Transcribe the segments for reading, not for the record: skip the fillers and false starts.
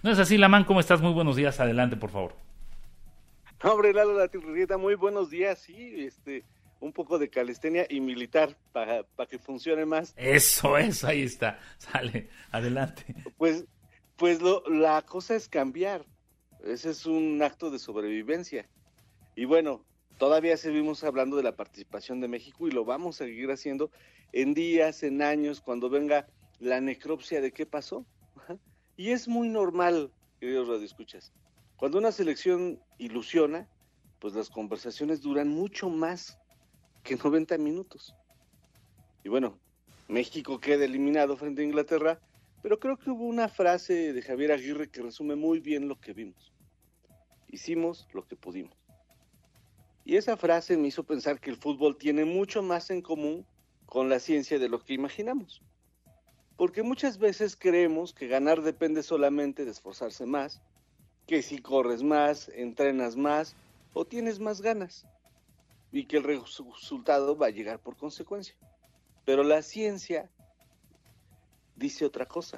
¿No es así, Lamán? ¿Cómo estás? Muy buenos días. Adelante, por favor. Hombre, Lalo La Tirrieta, muy buenos días, sí, un poco de calistenia y militar para que funcione más. Eso, ahí está. Sale, adelante. Pues, la cosa es cambiar, ese es un acto de sobrevivencia. Y bueno, todavía seguimos hablando de la participación de México y lo vamos a seguir haciendo en días, en años, cuando venga la necropsia de qué pasó. Ajá. Y es muy normal, queridos radioescuchas. Cuando una selección ilusiona, pues las conversaciones duran mucho más que 90 minutos. Y bueno, México queda eliminado frente a Inglaterra, pero creo que hubo una frase de Javier Aguirre que resume muy bien lo que vimos. Hicimos lo que pudimos. Y esa frase me hizo pensar que el fútbol tiene mucho más en común con la ciencia de lo que imaginamos. Porque muchas veces creemos que ganar depende solamente de esforzarse más, que si corres más, entrenas más o tienes más ganas, y que el resultado va a llegar por consecuencia. Pero la ciencia dice otra cosa.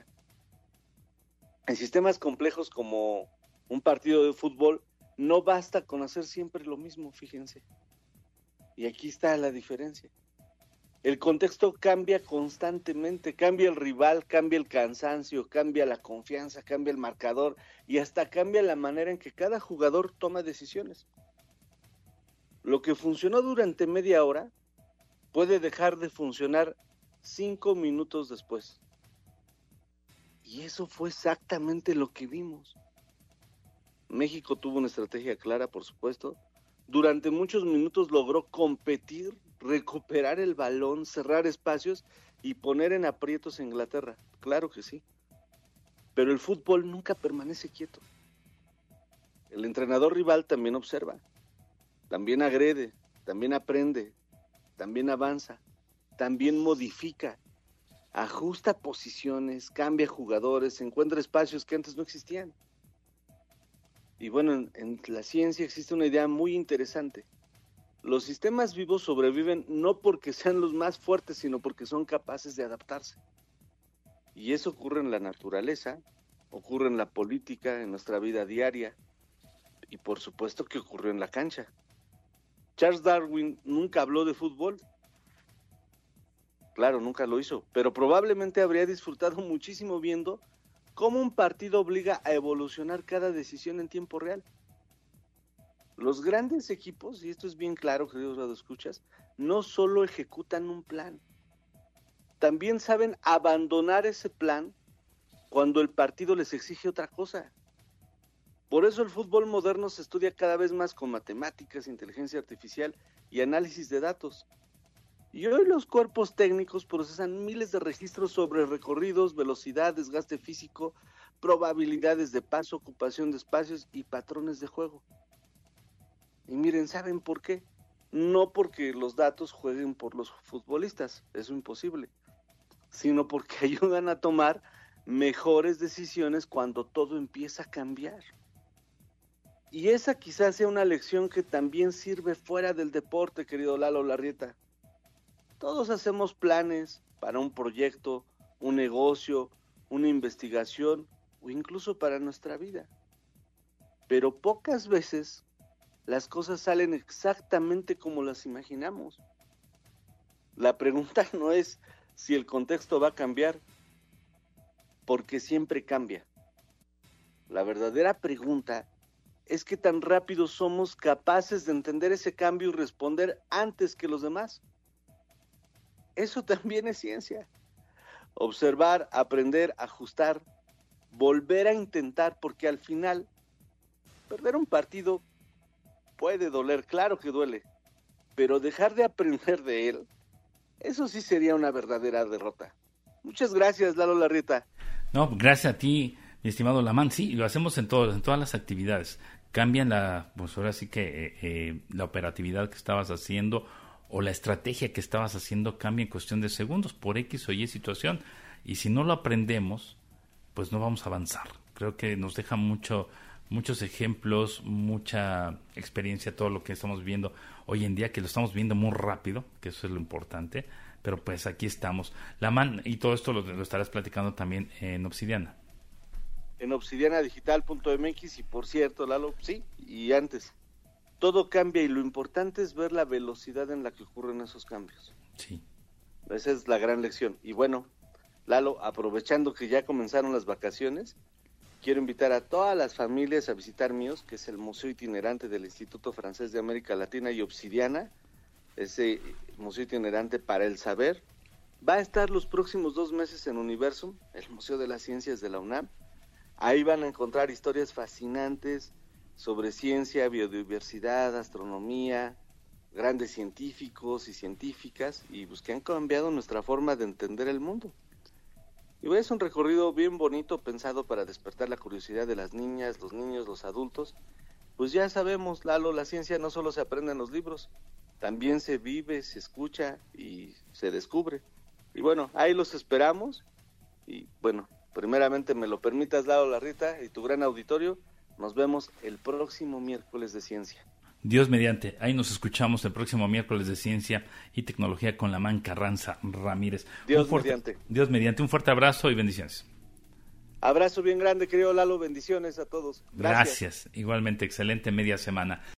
En sistemas complejos como un partido de fútbol, no basta con hacer siempre lo mismo, fíjense. Y aquí está la diferencia. El contexto cambia constantemente, cambia el rival, cambia el cansancio, cambia la confianza, cambia el marcador y hasta cambia la manera en que cada jugador toma decisiones. Lo que funcionó durante media hora puede dejar de funcionar 5 minutos después. Y eso fue exactamente lo que vimos. México tuvo una estrategia clara, por supuesto. Durante muchos minutos logró competir, recuperar el balón, cerrar espacios y poner en aprietos a Inglaterra. Claro que sí. Pero el fútbol nunca permanece quieto. El entrenador rival también observa, también agrede, también aprende, también avanza, también modifica, ajusta posiciones, cambia jugadores, encuentra espacios que antes no existían. Y bueno, en la ciencia existe una idea muy interesante. Los sistemas vivos sobreviven no porque sean los más fuertes, sino porque son capaces de adaptarse. Y eso ocurre en la naturaleza, ocurre en la política, en nuestra vida diaria, y por supuesto que ocurrió en la cancha. Charles Darwin nunca habló de fútbol. Claro, nunca lo hizo, pero probablemente habría disfrutado muchísimo viendo cómo un partido obliga a evolucionar cada decisión en tiempo real. Los grandes equipos, y esto es bien claro, queridos radioescuchas, no solo ejecutan un plan, también saben abandonar ese plan cuando el partido les exige otra cosa. Por eso el fútbol moderno se estudia cada vez más con matemáticas, inteligencia artificial y análisis de datos. Y hoy los cuerpos técnicos procesan miles de registros sobre recorridos, velocidad, desgaste físico, probabilidades de paso, ocupación de espacios y patrones de juego. Y miren, ¿saben por qué? No porque los datos jueguen por los futbolistas, eso es imposible, sino porque ayudan a tomar mejores decisiones cuando todo empieza a cambiar. Y esa quizás sea una lección que también sirve fuera del deporte, querido Lalo Larrieta. Todos hacemos planes para un proyecto, un negocio, una investigación o incluso para nuestra vida. Pero pocas veces las cosas salen exactamente como las imaginamos. La pregunta no es si el contexto va a cambiar, porque siempre cambia. La verdadera pregunta es qué tan rápido somos capaces de entender ese cambio y responder antes que los demás. Eso también es ciencia. Observar, aprender, ajustar, volver a intentar, porque al final, perder un partido puede doler, claro que duele, pero dejar de aprender de él, eso sí sería una verdadera derrota. Muchas gracias, Lalo Larrieta. No, gracias a ti, mi estimado Lamán. Sí, lo hacemos en todas las actividades. Cambian pues ahora sí que la operatividad que estabas haciendo o la estrategia que estabas haciendo cambia en cuestión de segundos por X o Y situación. Y si no lo aprendemos, pues no vamos a avanzar. Creo que nos deja muchos ejemplos, mucha experiencia, todo lo que estamos viendo hoy en día, que lo estamos viendo muy rápido, que eso es lo importante. Pero pues aquí estamos. Lamán, y todo esto lo estarás platicando también en Obsidiana. en obsidianadigital.mx. Y por cierto, Lalo, sí, y antes, todo cambia y lo importante es ver la velocidad en la que ocurren esos cambios. Sí. Esa es la gran lección. Y bueno, Lalo, aprovechando que ya comenzaron las vacaciones, quiero invitar a todas las familias a visitar MIOS, que es el Museo Itinerante del Instituto Francés de América Latina y Obsidiana, ese museo itinerante para el saber. Va a estar los próximos 2 meses en Universum, el Museo de las Ciencias de la UNAM. Ahí van a encontrar historias fascinantes sobre ciencia, biodiversidad, astronomía, grandes científicos y científicas, y pues que han cambiado nuestra forma de entender el mundo. Y es un recorrido bien bonito, pensado para despertar la curiosidad de las niñas, los niños, los adultos. Pues ya sabemos, Lalo, la ciencia no solo se aprende en los libros, también se vive, se escucha y se descubre. Y bueno, ahí los esperamos. Y bueno, primeramente me lo permitas, Lalo, Larrita, y tu gran auditorio, nos vemos el próximo miércoles de ciencia. Dios mediante, ahí nos escuchamos el próximo miércoles de Ciencia y Tecnología con Lamán Carranza Ramírez. Dios mediante. Dios mediante, un fuerte abrazo y bendiciones. Abrazo bien grande, querido Lalo, bendiciones a todos. Gracias. Igualmente, excelente media semana.